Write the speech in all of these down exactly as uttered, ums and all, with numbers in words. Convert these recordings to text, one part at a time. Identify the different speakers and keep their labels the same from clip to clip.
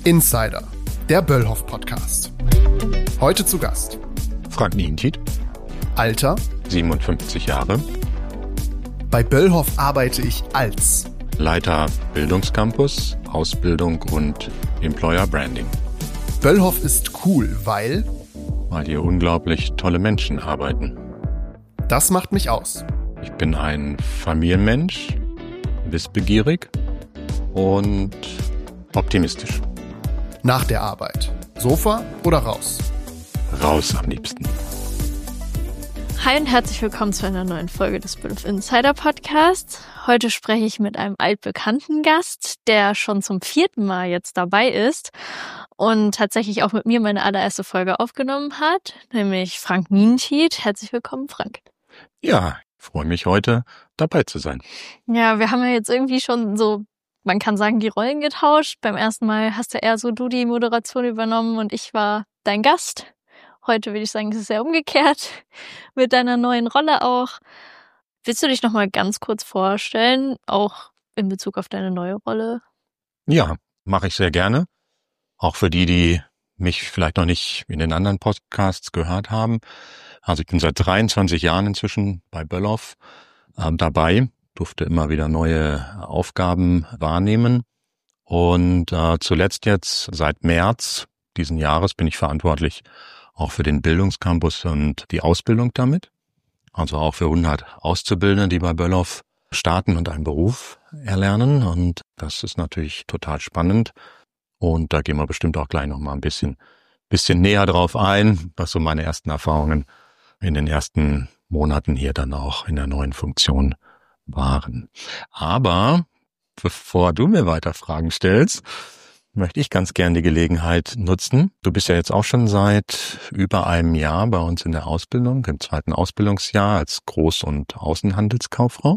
Speaker 1: Insider, der Böllhoff-Podcast. Heute zu Gast
Speaker 2: Frank Nientiet,
Speaker 1: Alter
Speaker 2: siebenundfünfzig Jahre,
Speaker 1: bei Böllhoff arbeite ich als
Speaker 2: Leiter Bildungscampus, Ausbildung und Employer Branding.
Speaker 1: Böllhoff ist cool, weil
Speaker 2: Weil hier unglaublich tolle Menschen arbeiten.
Speaker 1: das macht mich aus.
Speaker 2: Ich bin ein Familienmensch, wissbegierig und optimistisch.
Speaker 1: Nach der Arbeit. Sofa oder raus?
Speaker 2: Raus am liebsten.
Speaker 3: Hi und herzlich willkommen zu einer neuen Folge des Böllhoff Insider Podcasts. Heute spreche ich mit einem altbekannten Gast, der schon zum vierten Mal jetzt dabei ist und tatsächlich auch mit mir meine allererste Folge aufgenommen hat, nämlich Frank Nientiet. Herzlich willkommen, Frank.
Speaker 2: Ja, ich freue mich heute dabei zu sein.
Speaker 3: Ja, wir haben ja jetzt irgendwie schon so, man kann sagen, die Rollen getauscht. Beim ersten Mal hast ja eher so du die Moderation übernommen und ich war dein Gast. Heute würde ich sagen, es ist sehr umgekehrt mit deiner neuen Rolle auch. Willst du dich noch mal ganz kurz vorstellen, auch in Bezug auf deine neue Rolle?
Speaker 2: Ja, mache ich sehr gerne. Auch für die, die mich vielleicht noch nicht in den anderen Podcasts gehört haben. Also ich bin seit dreiundzwanzig Jahren inzwischen bei Böllhoff äh, dabei, durfte immer wieder neue Aufgaben wahrnehmen. Und äh, zuletzt jetzt seit März diesen Jahres bin ich verantwortlich auch für den Bildungscampus und die Ausbildung damit. Also auch für hundert Auszubildende, die bei Böllhoff starten und einen Beruf erlernen. Und das ist natürlich total spannend. Und da gehen wir bestimmt auch gleich noch mal ein bisschen, bisschen näher drauf ein, was so meine ersten Erfahrungen in den ersten Monaten hier dann auch in der neuen Funktion waren. Aber bevor du mir weiter Fragen stellst, möchte ich ganz gern die Gelegenheit nutzen. Du bist ja jetzt auch schon seit über einem Jahr bei uns in der Ausbildung, im zweiten Ausbildungsjahr als Groß- und Außenhandelskauffrau.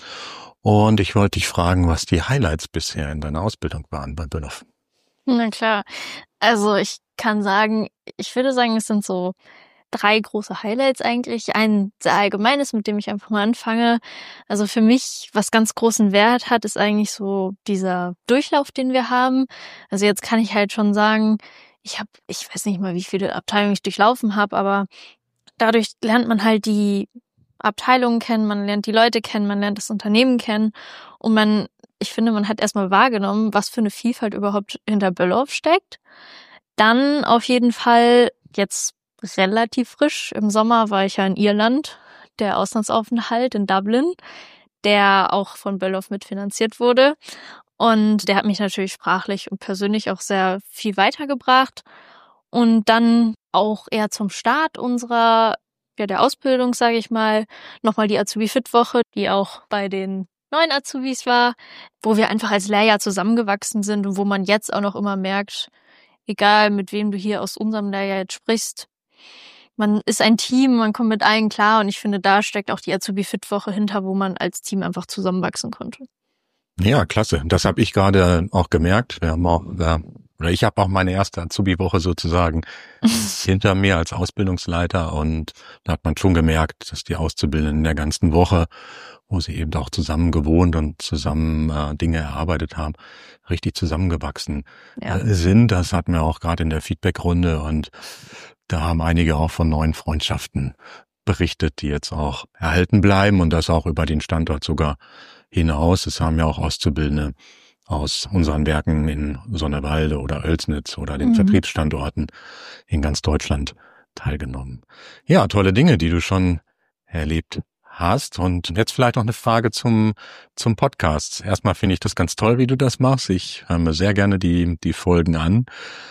Speaker 2: Und ich wollte dich fragen, was die Highlights bisher in deiner Ausbildung waren bei Böllhoff.
Speaker 3: Na klar. Also ich kann sagen, ich würde sagen, es sind so drei große Highlights eigentlich. Ein sehr allgemeines, mit dem ich einfach mal anfange. Also für mich, was ganz großen Wert hat, ist eigentlich so dieser Durchlauf, den wir haben. Also jetzt kann ich halt schon sagen, ich habe, ich weiß nicht mal, wie viele Abteilungen ich durchlaufen habe, aber dadurch lernt man halt die Abteilungen kennen, man lernt die Leute kennen, man lernt das Unternehmen kennen und man, ich finde, man hat erstmal wahrgenommen, was für eine Vielfalt überhaupt hinter Böllhoff steckt. Dann auf jeden Fall jetzt relativ frisch. Im Sommer war ich ja in Irland, der Auslandsaufenthalt in Dublin, der auch von Böllhoff mitfinanziert wurde. Und der hat mich natürlich sprachlich und persönlich auch sehr viel weitergebracht. Und dann auch eher zum Start unserer, ja, der Ausbildung, sage ich mal, nochmal die Azubi-Fit-Woche, die auch bei den neuen Azubis war, wo wir einfach als Lehrjahr zusammengewachsen sind und wo man jetzt auch noch immer merkt, egal mit wem du hier aus unserem Lehrjahr jetzt sprichst, man ist ein Team, man kommt mit allen klar und ich finde, da steckt auch die Azubi-Fit-Woche hinter, wo man als Team einfach zusammenwachsen konnte.
Speaker 2: Ja, klasse. Das habe ich gerade auch gemerkt. Wir haben auch, oder ich habe auch meine erste Azubi-Woche sozusagen hinter mir als Ausbildungsleiter und da hat man schon gemerkt, dass die Auszubildenden in der ganzen Woche, wo sie eben auch zusammen gewohnt und zusammen äh, Dinge erarbeitet haben, richtig zusammengewachsen
Speaker 3: Ja.
Speaker 2: äh, sind. Das hatten wir auch gerade in der Feedback-Runde und da haben einige auch von neuen Freundschaften berichtet, die jetzt auch erhalten bleiben und das auch über den Standort sogar hinaus. Es haben ja auch Auszubildende aus unseren Werken in Sonnewalde oder Oelsnitz oder den
Speaker 3: Mhm.
Speaker 2: Vertriebsstandorten in ganz Deutschland teilgenommen. Ja, tolle Dinge, die du schon erlebt hast. Und jetzt vielleicht noch eine Frage zum zum Podcast. Erstmal finde ich das ganz toll, wie du das machst. Ich höre mir sehr gerne die die Folgen an.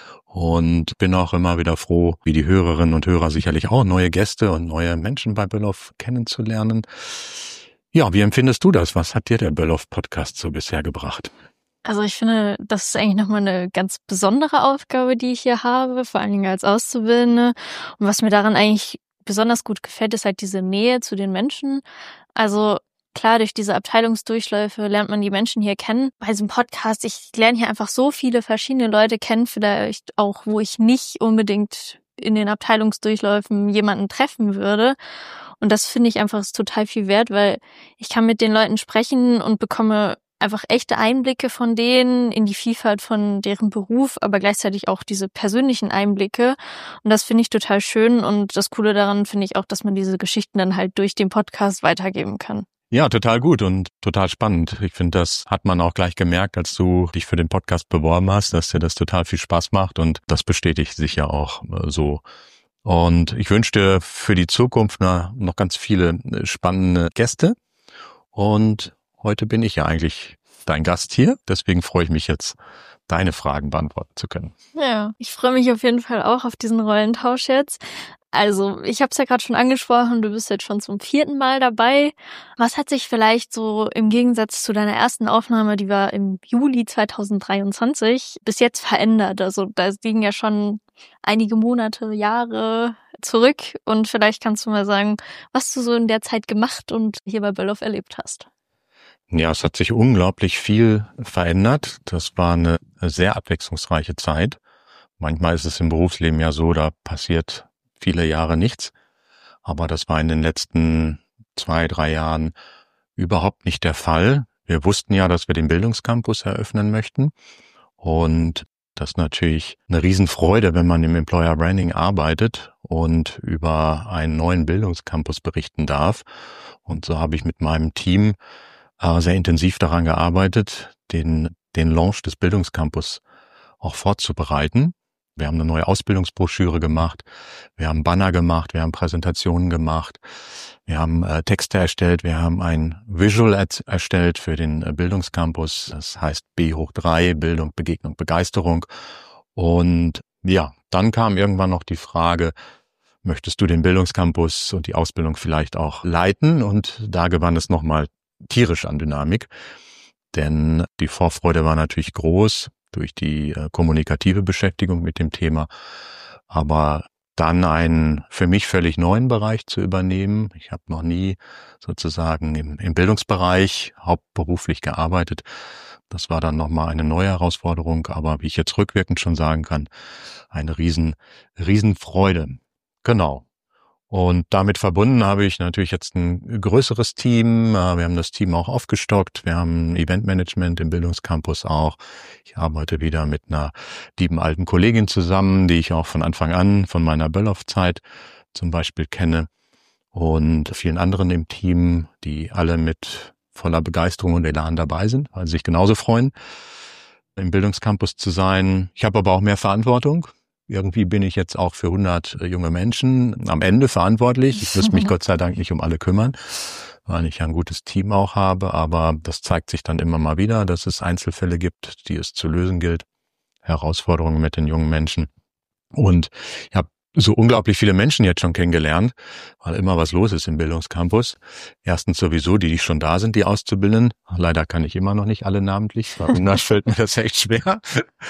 Speaker 2: Und bin auch immer wieder froh, wie die Hörerinnen und Hörer sicherlich auch, neue Gäste und neue Menschen bei Böllhoff kennenzulernen. Ja, wie empfindest du das? Was hat dir der Böllhoff-Podcast so bisher gebracht?
Speaker 3: Also ich finde, das ist eigentlich nochmal eine ganz besondere Aufgabe, die ich hier habe, vor allen Dingen als Auszubildende. Und was mir daran eigentlich besonders gut gefällt, ist halt diese Nähe zu den Menschen. Also klar, durch diese Abteilungsdurchläufe lernt man die Menschen hier kennen. Bei diesem Podcast, ich lerne hier einfach so viele verschiedene Leute kennen, vielleicht auch, wo ich nicht unbedingt in den Abteilungsdurchläufen jemanden treffen würde. Und das finde ich einfach ist total viel wert, weil ich kann mit den Leuten sprechen und bekomme einfach echte Einblicke von denen in die Vielfalt von deren Beruf, aber gleichzeitig auch diese persönlichen Einblicke. Und das finde ich total schön. Und das Coole daran finde ich auch, dass man diese Geschichten dann halt durch den Podcast weitergeben kann.
Speaker 2: Ja, total gut und total spannend. Ich finde, das hat man auch gleich gemerkt, als du dich für den Podcast beworben hast, dass dir das total viel Spaß macht und das bestätigt sich ja auch äh, so. Und ich wünsche dir für die Zukunft na, noch ganz viele spannende Gäste. Und heute bin ich ja eigentlich dein Gast hier. Deswegen freue ich mich jetzt, deine Fragen beantworten zu können.
Speaker 3: Ja, ich freue mich auf jeden Fall auch auf diesen Rollentausch jetzt. Also, ich habe es ja gerade schon angesprochen, du bist jetzt schon zum vierten Mal dabei. Was hat sich vielleicht so im Gegensatz zu deiner ersten Aufnahme, die war im Juli zweitausenddreiundzwanzig, bis jetzt verändert? Also, da liegen ja schon einige Monate, Jahre zurück. Und vielleicht kannst du mal sagen, was du so in der Zeit gemacht und hier bei Böllhoff erlebt hast.
Speaker 2: Ja, es hat sich unglaublich viel verändert. Das war eine sehr abwechslungsreiche Zeit. Manchmal ist es im Berufsleben ja so, da passiert viele Jahre nichts. Aber das war in den letzten zwei, drei Jahren überhaupt nicht der Fall. Wir wussten ja, dass wir den Bildungscampus eröffnen möchten. Und das ist natürlich eine Riesenfreude, wenn man im Employer Branding arbeitet und über einen neuen Bildungscampus berichten darf. Und so habe ich mit meinem Team äh, sehr intensiv daran gearbeitet, den, den Launch des Bildungscampus auch vorzubereiten. Wir haben eine neue Ausbildungsbroschüre gemacht, wir haben Banner gemacht, wir haben Präsentationen gemacht, wir haben äh, Texte erstellt, wir haben ein Visual erstellt für den äh, Bildungscampus, das heißt B hoch drei, Bildung, Begegnung, Begeisterung. Und ja, dann kam irgendwann noch die Frage, möchtest du den Bildungscampus und die Ausbildung vielleicht auch leiten? Und da gewann es nochmal tierisch an Dynamik, denn die Vorfreude war natürlich groß durch die äh, kommunikative Beschäftigung mit dem Thema, aber dann einen für mich völlig neuen Bereich zu übernehmen. Ich habe noch nie sozusagen im, im Bildungsbereich hauptberuflich gearbeitet. Das war dann nochmal eine neue Herausforderung, aber wie ich jetzt rückwirkend schon sagen kann, eine riesen, riesen Freude. Genau. Und damit verbunden habe ich natürlich jetzt ein größeres Team. Wir haben das Team auch aufgestockt. Wir haben Eventmanagement im Bildungscampus auch. Ich arbeite wieder mit einer lieben alten Kollegin zusammen, die ich auch von Anfang an von meiner Böllhoff-Zeit zum Beispiel kenne. Und vielen anderen im Team, die alle mit voller Begeisterung und Elan dabei sind, weil sie sich genauso freuen, im Bildungscampus zu sein. Ich habe aber auch mehr Verantwortung. Irgendwie bin ich jetzt auch für hundert junge Menschen am Ende verantwortlich. Ich muss mich Gott sei Dank nicht um alle kümmern, weil ich ja ein gutes Team auch habe. Aber das zeigt sich dann immer mal wieder, dass es Einzelfälle gibt, die es zu lösen gilt. Herausforderungen mit den jungen Menschen. Und ich habe so unglaublich viele Menschen jetzt schon kennengelernt, weil immer was los ist im Bildungscampus. Erstens sowieso, die, die schon da sind, die Auszubildenden. Leider kann ich immer noch nicht alle namentlich, warum das fällt mir das echt schwer.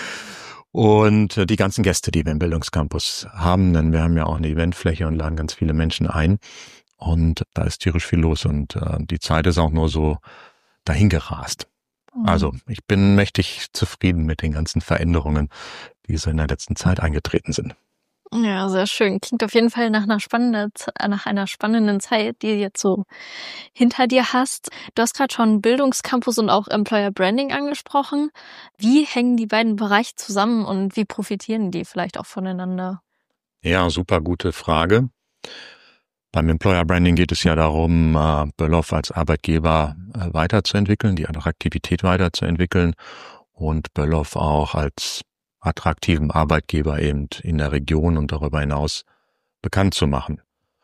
Speaker 2: Und die ganzen Gäste, die wir im Bildungscampus haben, denn wir haben ja auch eine Eventfläche und laden ganz viele Menschen ein. Und da ist tierisch viel los und äh, die Zeit ist auch nur so dahingerast. Mhm. Also ich bin mächtig zufrieden mit den ganzen Veränderungen, die so in der letzten Zeit eingetreten sind.
Speaker 3: Ja, sehr schön. Klingt auf jeden Fall nach einer spannenden, nach einer spannenden Zeit, die du jetzt so hinter dir hast. Du hast gerade schon Bildungscampus und auch Employer Branding angesprochen. Wie hängen die beiden Bereiche zusammen und wie profitieren die vielleicht auch voneinander?
Speaker 2: Ja, super gute Frage. Beim Employer Branding geht es ja darum, Böllhoff als Arbeitgeber weiterzuentwickeln, die Attraktivität weiterzuentwickeln und Böllhoff auch als attraktiven Arbeitgeber eben in der Region und darüber hinaus bekannt zu machen.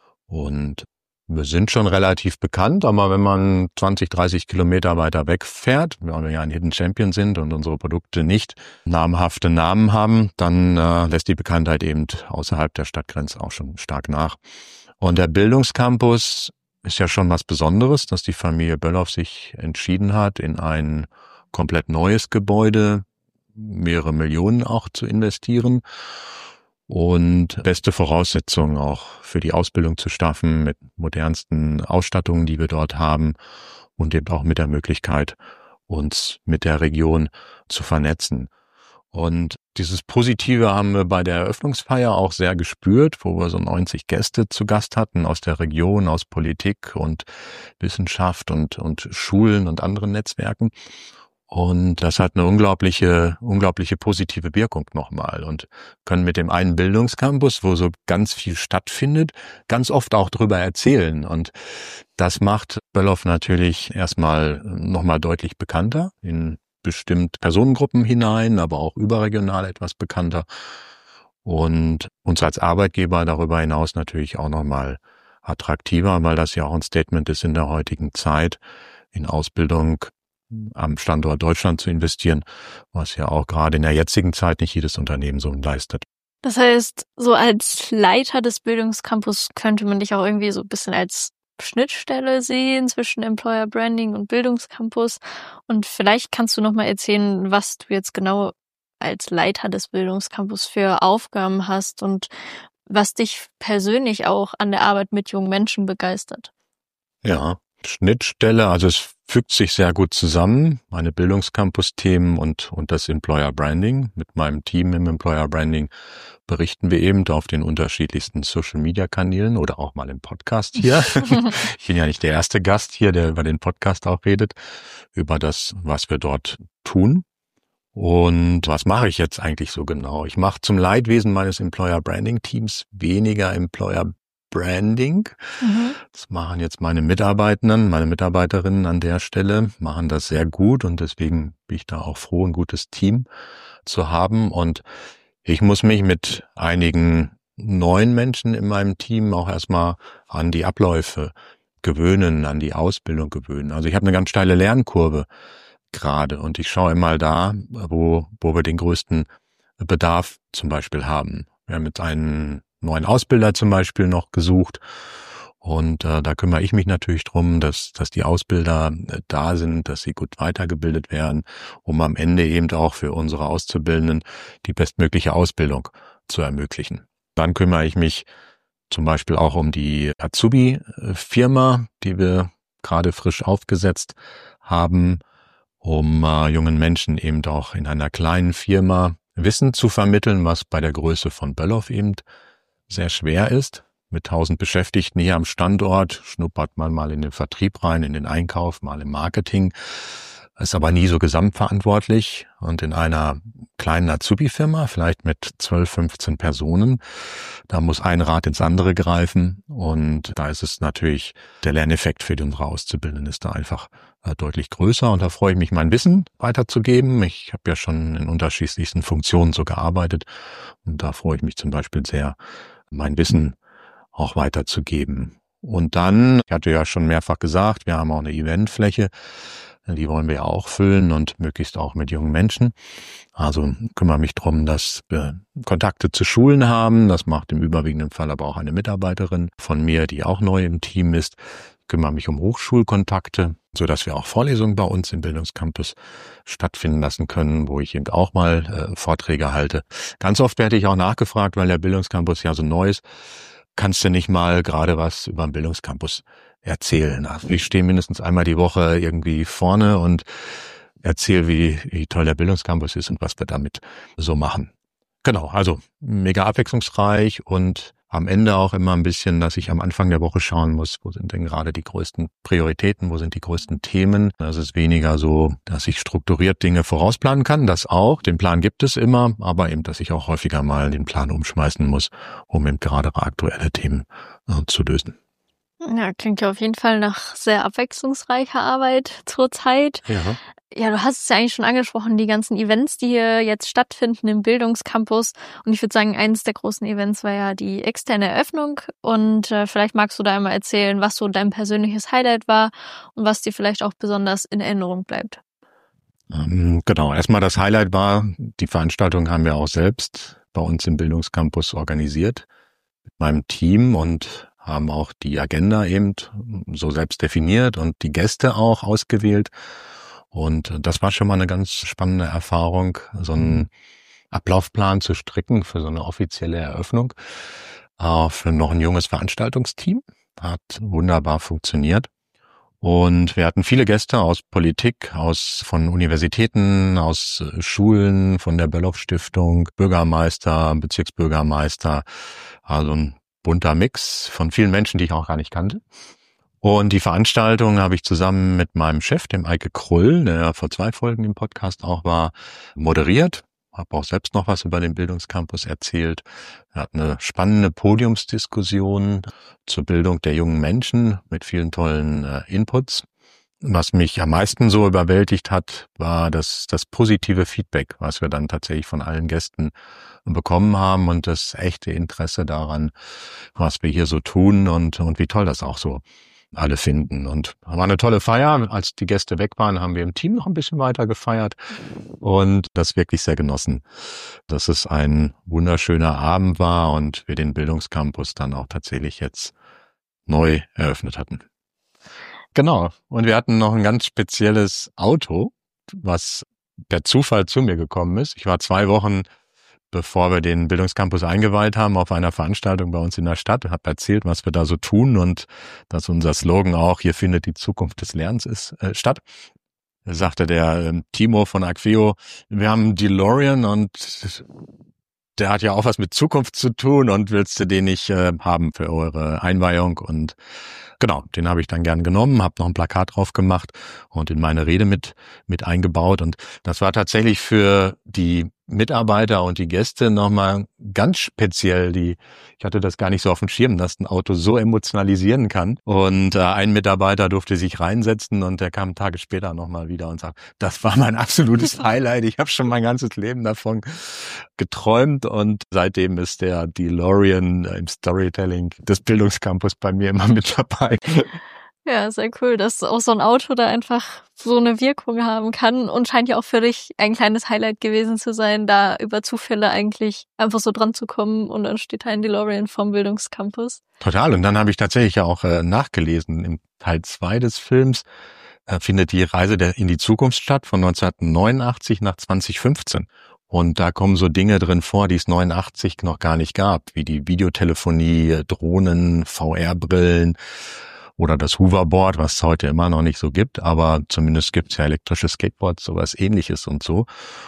Speaker 2: Und wir sind schon relativ bekannt, aber wenn man zwanzig, dreißig Kilometer weiter wegfährt, weil wir ja ein Hidden Champion sind und unsere Produkte nicht namhafte Namen haben, dann äh, lässt die Bekanntheit eben außerhalb der Stadtgrenze auch schon stark nach. Und der Bildungscampus ist ja schon was Besonderes, dass die Familie Böllhoff sich entschieden hat, in ein komplett neues Gebäude mehrere Millionen auch zu investieren und beste Voraussetzungen auch für die Ausbildung zu schaffen mit modernsten Ausstattungen, die wir dort haben und eben auch mit der Möglichkeit, uns mit der Region zu vernetzen. Und dieses Positive haben wir bei der Eröffnungsfeier auch sehr gespürt, wo wir so neunzig Gäste zu Gast hatten aus der Region, aus Politik und Wissenschaft und, und Schulen und anderen Netzwerken. Und das hat eine unglaubliche, unglaubliche positive Wirkung nochmal und können mit dem einen Bildungscampus, wo so ganz viel stattfindet, ganz oft auch drüber erzählen. Und das macht Böllhoff natürlich erstmal nochmal deutlich bekannter in bestimmt Personengruppen hinein, aber auch überregional etwas bekannter und uns als Arbeitgeber darüber hinaus natürlich auch nochmal attraktiver, weil das ja auch ein Statement ist in der heutigen Zeit, in Ausbildung am Standort Deutschland zu investieren, was ja auch gerade in der jetzigen Zeit nicht jedes Unternehmen so leistet.
Speaker 3: Das heißt, so als Leiter des Bildungscampus könnte man dich auch irgendwie so ein bisschen als Schnittstelle sehen zwischen Employer Branding und Bildungscampus. Und vielleicht kannst du noch mal erzählen, was du jetzt genau als Leiter des Bildungscampus für Aufgaben hast und was dich persönlich auch an der Arbeit mit jungen Menschen begeistert.
Speaker 2: Ja, Schnittstelle, also es fügt sich sehr gut zusammen, meine Bildungscampus-Themen und und das Employer Branding. Mit meinem Team im Employer Branding berichten wir eben auf den unterschiedlichsten Social-Media-Kanälen oder auch mal im Podcast hier. Ich bin ja nicht der erste Gast hier, der über den Podcast auch redet, über das, was wir dort tun. Und was mache ich jetzt eigentlich so genau? Ich mache zum Leidwesen meines Employer Branding Teams weniger Employer Branding. Mhm. Das machen jetzt meine Mitarbeitenden, meine Mitarbeiterinnen an der Stelle, machen das sehr gut und deswegen bin ich da auch froh, ein gutes Team zu haben. Und ich muss mich mit einigen neuen Menschen in meinem Team auch erstmal an die Abläufe gewöhnen, an die Ausbildung gewöhnen. Also ich habe eine ganz steile Lernkurve gerade und ich schaue immer da, wo, wo wir den größten Bedarf zum Beispiel haben. Wir haben jetzt einen neuen Ausbilder zum Beispiel noch gesucht und äh, da kümmere ich mich natürlich drum, dass dass die Ausbilder äh, da sind, dass sie gut weitergebildet werden, um am Ende eben auch für unsere Auszubildenden die bestmögliche Ausbildung zu ermöglichen. Dann kümmere ich mich zum Beispiel auch um die Azubi-Firma, die wir gerade frisch aufgesetzt haben, um äh, jungen Menschen eben auch in einer kleinen Firma Wissen zu vermitteln, was bei der Größe von Böllhoff eben sehr schwer ist. Mit tausend Beschäftigten hier am Standort schnuppert man mal in den Vertrieb rein, in den Einkauf, mal im Marketing, ist aber nie so gesamtverantwortlich. Und in einer kleinen Azubi-Firma, vielleicht mit zwölf, fünfzehn Personen, da muss ein Rad ins andere greifen. Und da ist es natürlich, der Lerneffekt für unsere Auszubildenden ist da einfach deutlich größer. Und da freue ich mich, mein Wissen weiterzugeben. Ich habe ja schon in unterschiedlichsten Funktionen so gearbeitet. Und da freue ich mich zum Beispiel sehr, mein Wissen auch weiterzugeben. Und dann, ich hatte ja schon mehrfach gesagt, wir haben auch eine Eventfläche, die wollen wir ja auch füllen und möglichst auch mit jungen Menschen. Also kümmere mich drum, dass wir Kontakte zu Schulen haben. Das macht im überwiegenden Fall aber auch eine Mitarbeiterin von mir, die auch neu im Team ist. Ich kümmere mich um Hochschulkontakte, so dass wir auch Vorlesungen bei uns im Bildungscampus stattfinden lassen können, wo ich eben auch mal äh, Vorträge halte. Ganz oft werde ich auch nachgefragt, weil der Bildungscampus ja so neu ist. Kannst du nicht mal gerade was über den Bildungscampus erzählen? Also ich stehe mindestens einmal die Woche irgendwie vorne und erzähle, wie, wie toll der Bildungscampus ist und was wir damit so machen. Genau, also mega abwechslungsreich und am Ende auch immer ein bisschen, dass ich am Anfang der Woche schauen muss, wo sind denn gerade die größten Prioritäten, wo sind die größten Themen. Das ist weniger so, dass ich strukturiert Dinge vorausplanen kann, das auch, den Plan gibt es immer, aber eben, dass ich auch häufiger mal den Plan umschmeißen muss, um eben gerade aktuelle Themen äh, zu lösen.
Speaker 3: Ja, klingt ja auf jeden Fall nach sehr abwechslungsreicher Arbeit zurzeit.
Speaker 2: Ja.
Speaker 3: Ja, du hast es ja eigentlich schon angesprochen, die ganzen Events, die hier jetzt stattfinden im Bildungscampus. Und ich würde sagen, eines der großen Events war ja die externe Eröffnung. Und äh, vielleicht magst du da einmal erzählen, was so dein persönliches Highlight war und was dir vielleicht auch besonders in Erinnerung bleibt.
Speaker 2: Ähm, genau, erstmal das Highlight war, die Veranstaltung haben wir auch selbst bei uns im Bildungscampus organisiert mit meinem Team und haben auch die Agenda eben so selbst definiert und die Gäste auch ausgewählt. Und das war schon mal eine ganz spannende Erfahrung, so einen Ablaufplan zu stricken für so eine offizielle Eröffnung. Äh, für noch ein junges Veranstaltungsteam. Hat wunderbar funktioniert. Und wir hatten viele Gäste aus Politik, aus von Universitäten, aus Schulen, von der Böllhoff-Stiftung, Bürgermeister, Bezirksbürgermeister, also ein bunter Mix von vielen Menschen, die ich auch gar nicht kannte. Und die Veranstaltung habe ich zusammen mit meinem Chef, dem Eike Krull, der vor zwei Folgen im Podcast auch war, moderiert. Habe auch selbst noch was über den Bildungscampus erzählt. Er hat eine spannende Podiumsdiskussion zur Bildung der jungen Menschen mit vielen tollen äh, Inputs. Was mich am meisten so überwältigt hat, war das, das positive Feedback, was wir dann tatsächlich von allen Gästen bekommen haben und das echte Interesse daran, was wir hier so tun und, und wie toll das auch so alle finden. Und war eine tolle Feier. Als die Gäste weg waren, haben wir im Team noch ein bisschen weiter gefeiert und das wirklich sehr genossen, dass es ein wunderschöner Abend war und wir den Bildungscampus dann auch tatsächlich jetzt neu eröffnet hatten. Genau. Und wir hatten noch ein ganz spezielles Auto, was per Zufall zu mir gekommen ist. Ich war zwei Wochen bevor wir den Bildungscampus eingeweiht haben, auf einer Veranstaltung bei uns in der Stadt, habe erzählt, was wir da so tun und dass unser Slogan auch, hier findet die Zukunft des Lernens ist, äh, statt. Da sagte der äh, Timo von Acqueo, wir haben einen DeLorean und der hat ja auch was mit Zukunft zu tun und willst du den nicht äh, haben für eure Einweihung? Und genau, den habe ich dann gern genommen, habe noch ein Plakat drauf gemacht und in meine Rede mit mit eingebaut. Und das war tatsächlich für die Mitarbeiter und die Gäste nochmal ganz speziell. Die, ich hatte das gar nicht so auf dem Schirm, dass ein Auto so emotionalisieren kann. Und äh, ein Mitarbeiter durfte sich reinsetzen und der kam Tage später nochmal wieder und sagt, das war mein absolutes Highlight. Ich habe schon mein ganzes Leben davon geträumt und seitdem ist der DeLorean im Storytelling des Bildungscampus bei mir immer mit dabei.
Speaker 3: Ja, sehr cool, dass auch so ein Auto da einfach so eine Wirkung haben kann und scheint ja auch für dich ein kleines Highlight gewesen zu sein, da über Zufälle eigentlich einfach so dran zu kommen und dann steht da ein DeLorean vom Bildungscampus.
Speaker 2: Total. Und dann habe ich tatsächlich ja auch äh, nachgelesen. Im Teil zwei des Films äh, findet die Reise der, in die Zukunft statt von neunzehnhundertneunundachtzig nach zwanzig fünfzehn. Und da kommen so Dinge drin vor, die es neunundachtzig noch gar nicht gab, wie die Videotelefonie, Drohnen, V R-Brillen, oder das Hoverboard, was es heute immer noch nicht so gibt, aber zumindest gibt es ja elektrische Skateboards, sowas Ähnliches und so.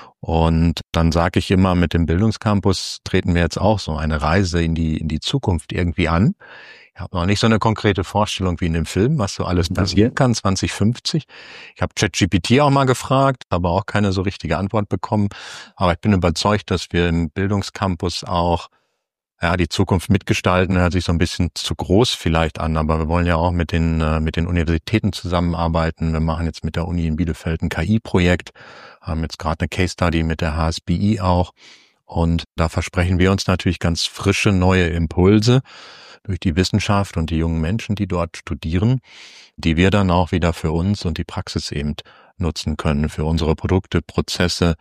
Speaker 2: Und dann sage ich immer, mit dem Bildungscampus treten wir jetzt auch so eine Reise in die in die Zukunft irgendwie an. Ich habe noch nicht so eine konkrete Vorstellung wie in dem Film, was so alles passieren kann, zwanzig fünfzig. Ich habe ChatGPT auch mal gefragt, aber auch keine so richtige Antwort bekommen. Aber ich bin überzeugt, dass wir im Bildungscampus auch ja, die Zukunft mitgestalten, hört sich so ein bisschen zu groß vielleicht an, aber wir wollen ja auch mit den äh, mit den Universitäten zusammenarbeiten. Wir machen jetzt mit der Uni in Bielefeld ein K I-Projekt, haben jetzt gerade eine Case Study mit der H S B I auch und da versprechen wir uns natürlich ganz frische, neue Impulse durch die Wissenschaft und die jungen Menschen, die dort studieren, die wir dann auch wieder für uns und die Praxis eben nutzen können, für unsere Produkte, Prozesse,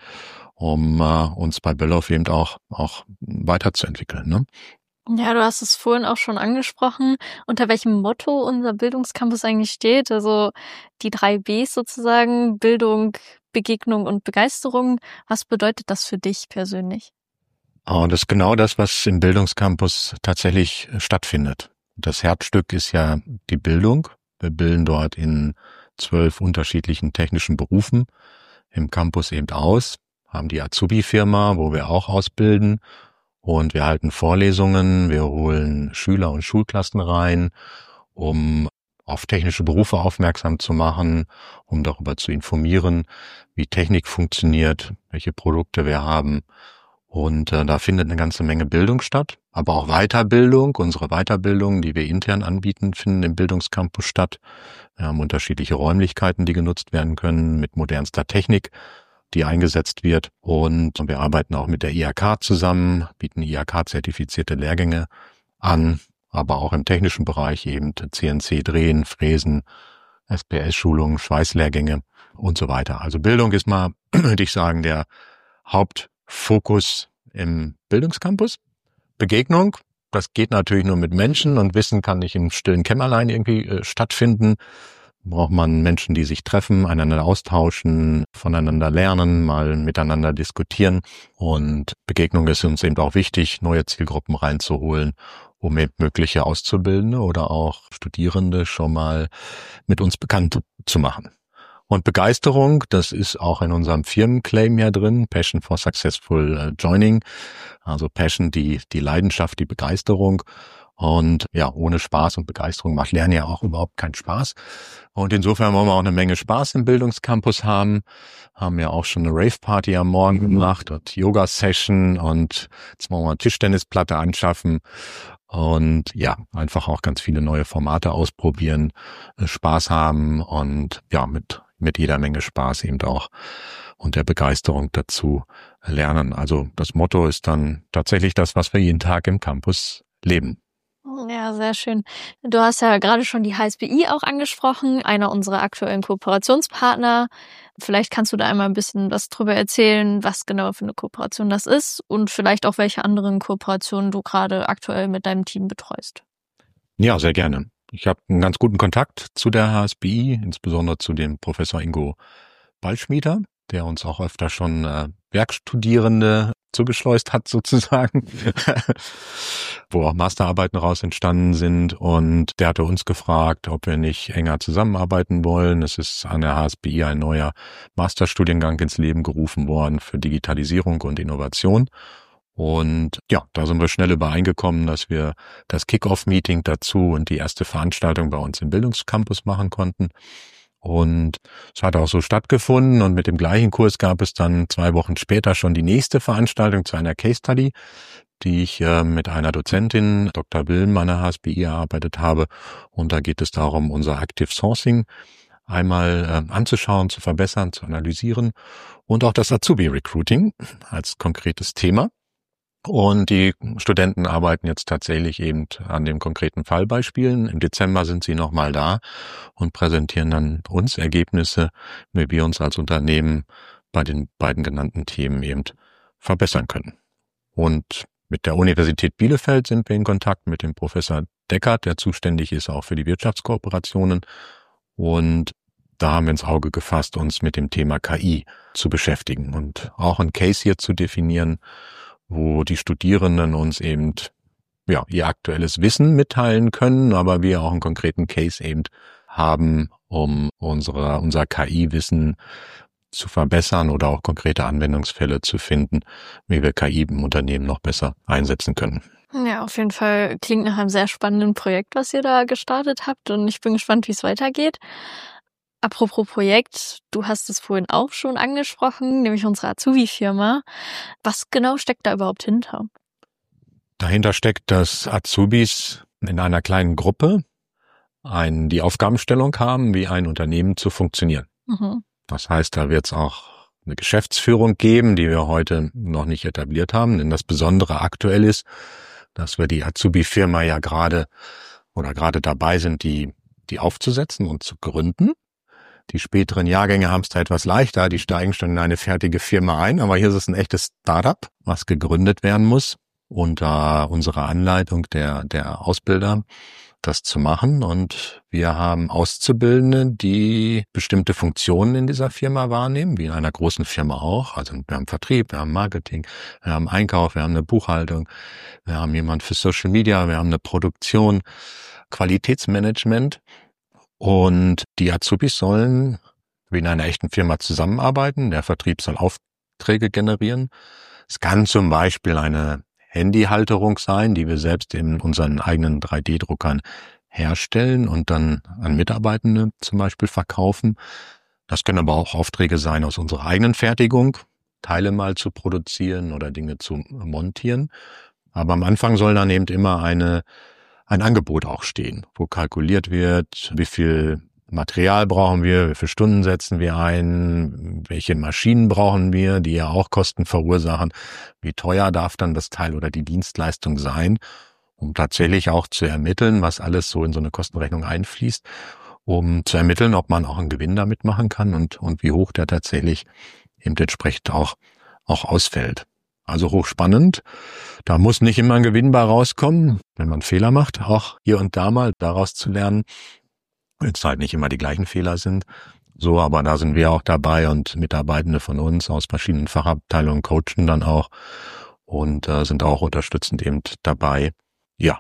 Speaker 2: um uh, uns bei Böllhoff eben auch auch weiterzuentwickeln. Ne?
Speaker 3: Ja, du hast es vorhin auch schon angesprochen, unter welchem Motto unser Bildungscampus eigentlich steht. Also die drei Bs sozusagen, Bildung, Begegnung und Begeisterung. Was bedeutet das für dich persönlich?
Speaker 2: Oh, das ist genau das, was im Bildungscampus tatsächlich stattfindet. Das Herzstück ist ja die Bildung. Wir bilden dort in zwölf unterschiedlichen technischen Berufen im Campus eben aus, haben die Azubi-Firma, wo wir auch ausbilden und wir halten Vorlesungen, wir holen Schüler und Schulklassen rein, um auf technische Berufe aufmerksam zu machen, um darüber zu informieren, wie Technik funktioniert, welche Produkte wir haben. Und äh, da findet eine ganze Menge Bildung statt, aber auch Weiterbildung. Unsere Weiterbildung, die wir intern anbieten, finden im Bildungscampus statt. Wir haben unterschiedliche Räumlichkeiten, die genutzt werden können mit modernster Technik, die eingesetzt wird. Und wir arbeiten auch mit der I H K zusammen, bieten I H K-zertifizierte Lehrgänge an, aber auch im technischen Bereich eben C N C drehen, Fräsen, S P S-Schulungen, Schweißlehrgänge und so weiter. Also Bildung ist mal, würde ich sagen, der Hauptfokus im Bildungscampus. Begegnung, das geht natürlich nur mit Menschen und Wissen kann nicht im stillen Kämmerlein irgendwie äh, stattfinden. Braucht man Menschen, die sich treffen, einander austauschen, voneinander lernen, mal miteinander diskutieren. Und Begegnung ist uns eben auch wichtig, neue Zielgruppen reinzuholen, um eben mögliche Auszubildende oder auch Studierende schon mal mit uns bekannt zu machen. Und Begeisterung, das ist auch in unserem Firmenclaim ja drin, Passion for Successful Joining. Also Passion, die, die Leidenschaft, die Begeisterung. Und ja, ohne Spaß und Begeisterung macht Lernen ja auch überhaupt keinen Spaß. Und insofern wollen wir auch eine Menge Spaß im Bildungscampus haben. Haben ja auch schon eine Rave-Party am Morgen gemacht und Yoga-Session und jetzt wollen wir eine Tischtennisplatte anschaffen. Und ja, einfach auch ganz viele neue Formate ausprobieren, Spaß haben und ja, mit mit jeder Menge Spaß eben auch und der Begeisterung dazu lernen. Also das Motto ist dann tatsächlich das, was wir jeden Tag im Campus leben.
Speaker 3: Ja, sehr schön. Du hast ja gerade schon die H S B I auch angesprochen, einer unserer aktuellen Kooperationspartner. Vielleicht kannst du da einmal ein bisschen was drüber erzählen, was genau für eine Kooperation das ist und vielleicht auch welche anderen Kooperationen du gerade aktuell mit deinem Team betreust.
Speaker 2: Ja, sehr gerne. Ich habe einen ganz guten Kontakt zu der H S B I, insbesondere zu dem Professor Ingo Ballschmieder, der uns auch öfter schon äh, Werkstudierende zugeschleust hat sozusagen, wo auch Masterarbeiten raus entstanden sind. Und der hatte uns gefragt, ob wir nicht enger zusammenarbeiten wollen. Es ist an der H S B I ein neuer Masterstudiengang ins Leben gerufen worden für Digitalisierung und Innovation. Und ja, da sind wir schnell übereingekommen, dass wir das Kick-Off-Meeting dazu und die erste Veranstaltung bei uns im Bildungscampus machen konnten. Und es hat auch so stattgefunden und mit dem gleichen Kurs gab es dann zwei Wochen später schon die nächste Veranstaltung zu einer Case Study, die ich äh, mit einer Dozentin, Doktor Wilm, an der H S B I erarbeitet habe. Und da geht es darum, unser Active Sourcing einmal äh, anzuschauen, zu verbessern, zu analysieren und auch das Azubi-Recruiting als konkretes Thema. Und die Studenten arbeiten jetzt tatsächlich eben an den konkreten Fallbeispielen. Im Dezember sind sie nochmal da und präsentieren dann uns Ergebnisse, wie wir uns als Unternehmen bei den beiden genannten Themen eben verbessern können. Und mit der Universität Bielefeld sind wir in Kontakt mit dem Professor Deckert, der zuständig ist auch für die Wirtschaftskooperationen. Und da haben wir ins Auge gefasst, uns mit dem Thema K I zu beschäftigen und auch einen Case hier zu definieren, wo die Studierenden uns eben ja ihr aktuelles Wissen mitteilen können, aber wir auch einen konkreten Case eben haben, um unsere unser K I-Wissen zu verbessern oder auch konkrete Anwendungsfälle zu finden, wie wir K I im Unternehmen noch besser einsetzen können.
Speaker 3: Ja, auf jeden Fall klingt nach einem sehr spannenden Projekt, was ihr da gestartet habt und ich bin gespannt, wie es weitergeht. Apropos Projekt, du hast es vorhin auch schon angesprochen, nämlich unsere Azubi-Firma. Was genau steckt da überhaupt hinter?
Speaker 2: Dahinter steckt, dass Azubis in einer kleinen Gruppe ein, die Aufgabenstellung haben, wie ein Unternehmen zu funktionieren. Mhm. Das heißt, da wird es auch eine Geschäftsführung geben, die wir heute noch nicht etabliert haben. Denn das Besondere aktuell ist, dass wir die Azubi-Firma ja gerade oder gerade dabei sind, die, die aufzusetzen und zu gründen. Die späteren Jahrgänge haben es da etwas leichter, die steigen schon in eine fertige Firma ein, aber hier ist es ein echtes Startup, was gegründet werden muss, unter unserer Anleitung der, der Ausbilder, das zu machen. Und wir haben Auszubildende, die bestimmte Funktionen in dieser Firma wahrnehmen, wie in einer großen Firma auch. Also wir haben Vertrieb, wir haben Marketing, wir haben Einkauf, wir haben eine Buchhaltung, wir haben jemand für Social Media, wir haben eine Produktion, Qualitätsmanagement. Und die Azubis sollen wie in einer echten Firma zusammenarbeiten. Der Vertrieb soll Aufträge generieren. Es kann zum Beispiel eine Handyhalterung sein, die wir selbst in unseren eigenen drei D Druckern herstellen und dann an Mitarbeitende zum Beispiel verkaufen. Das können aber auch Aufträge sein aus unserer eigenen Fertigung, Teile mal zu produzieren oder Dinge zu montieren. Aber am Anfang soll dann eben immer eine ein Angebot auch stehen, wo kalkuliert wird, wie viel Material brauchen wir, wie viele Stunden setzen wir ein, welche Maschinen brauchen wir, die ja auch Kosten verursachen, wie teuer darf dann das Teil oder die Dienstleistung sein, um tatsächlich auch zu ermitteln, was alles so in so eine Kostenrechnung einfließt, um zu ermitteln, ob man auch einen Gewinn damit machen kann und, und wie hoch der tatsächlich eben entsprechend auch, auch ausfällt. Also hochspannend. Da muss nicht immer ein Gewinn bei rauskommen, wenn man Fehler macht, auch hier und da mal daraus zu lernen, wenn es halt nicht immer die gleichen Fehler sind. So, aber da sind wir auch dabei und Mitarbeitende von uns aus verschiedenen Fachabteilungen coachen dann auch und äh, sind auch unterstützend eben dabei, ja,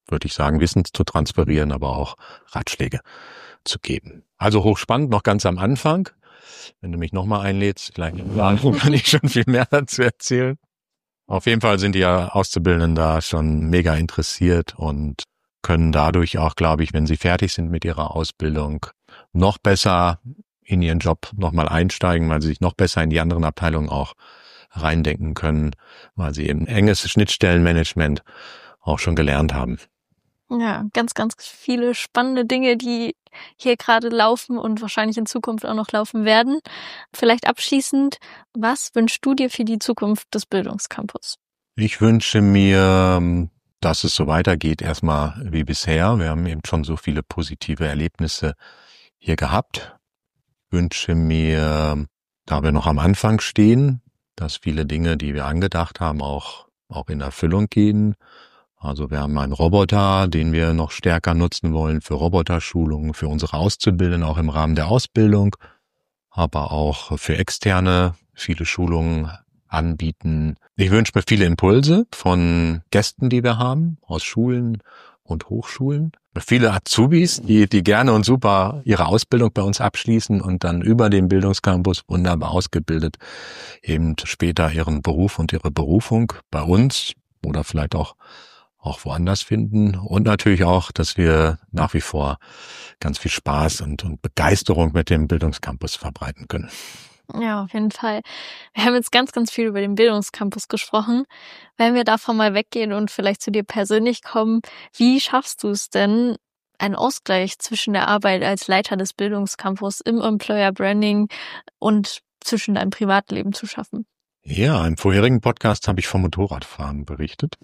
Speaker 2: würde ich sagen, Wissen zu transferieren, aber auch Ratschläge zu geben. Also hochspannend, noch ganz am Anfang. Wenn du mich nochmal einlädst, vielleicht kann ich schon viel mehr dazu erzählen. Auf jeden Fall sind die ja Auszubildenden da schon mega interessiert und können dadurch auch, glaube ich, wenn sie fertig sind mit ihrer Ausbildung, noch besser in ihren Job nochmal einsteigen, weil sie sich noch besser in die anderen Abteilungen auch reindenken können, weil sie eben enges Schnittstellenmanagement auch schon gelernt haben.
Speaker 3: Ja, ganz, ganz viele spannende Dinge, die hier gerade laufen und wahrscheinlich in Zukunft auch noch laufen werden. Vielleicht abschließend, was wünschst du dir für die Zukunft des Bildungscampus?
Speaker 2: Ich wünsche mir, dass es so weitergeht, erstmal wie bisher. Wir haben eben schon so viele positive Erlebnisse hier gehabt. Ich wünsche mir, da wir noch am Anfang stehen, dass viele Dinge, die wir angedacht haben, auch, auch in Erfüllung gehen. Also wir haben einen Roboter, den wir noch stärker nutzen wollen für Roboterschulungen, für unsere Auszubildenden, auch im Rahmen der Ausbildung, aber auch für Externe viele Schulungen anbieten. Ich wünsche mir viele Impulse von Gästen, die wir haben, aus Schulen und Hochschulen. Viele Azubis, die, die gerne und super ihre Ausbildung bei uns abschließen und dann über den Bildungscampus wunderbar ausgebildet eben später ihren Beruf und ihre Berufung bei uns oder vielleicht auch auch woanders finden und natürlich auch, dass wir nach wie vor ganz viel Spaß und, und Begeisterung mit dem Bildungscampus verbreiten können.
Speaker 3: Ja, auf jeden Fall. Wir haben jetzt ganz, ganz viel über den Bildungscampus gesprochen. Wenn wir davon mal weggehen und vielleicht zu dir persönlich kommen, wie schaffst du es denn, einen Ausgleich zwischen der Arbeit als Leiter des Bildungscampus im Employer Branding und zwischen deinem Privatleben zu schaffen?
Speaker 2: Ja, im vorherigen Podcast habe ich vom Motorradfahren berichtet.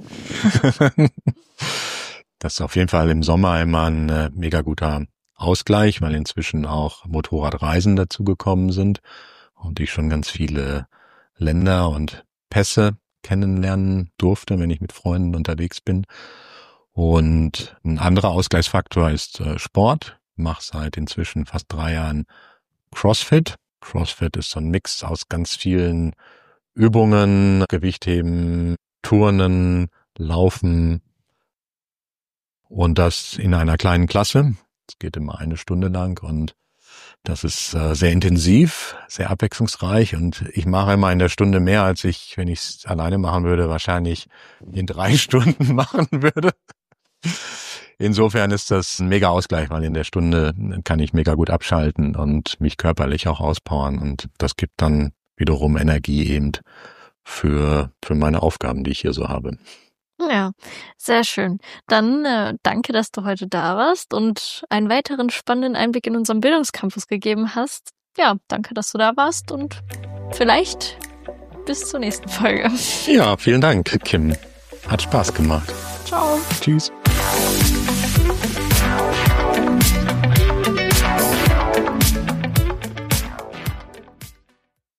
Speaker 2: Das ist auf jeden Fall im Sommer immer ein äh, mega guter Ausgleich, weil inzwischen auch Motorradreisen dazugekommen sind und ich schon ganz viele Länder und Pässe kennenlernen durfte, wenn ich mit Freunden unterwegs bin. Und ein anderer Ausgleichsfaktor ist äh, Sport. Ich mache seit inzwischen fast drei Jahren CrossFit. CrossFit ist so ein Mix aus ganz vielen Übungen, Gewichtheben, Turnen, Laufen und das in einer kleinen Klasse. Es geht immer eine Stunde lang und das ist äh, sehr intensiv, sehr abwechslungsreich und ich mache immer in der Stunde mehr, als ich, wenn ich es alleine machen würde, wahrscheinlich in drei Stunden machen würde. Insofern ist das ein mega Ausgleich, weil in der Stunde kann ich mega gut abschalten und mich körperlich auch auspowern und das gibt dann wiederum Energie eben für für meine Aufgaben, die ich hier so habe.
Speaker 3: Ja, sehr schön. Dann äh, danke, dass du heute da warst und einen weiteren spannenden Einblick in unseren Bildungscampus gegeben hast. Ja, danke, dass du da warst und vielleicht bis zur nächsten Folge.
Speaker 2: Ja, vielen Dank, Kim. Hat Spaß gemacht.
Speaker 3: Ciao.
Speaker 2: Tschüss.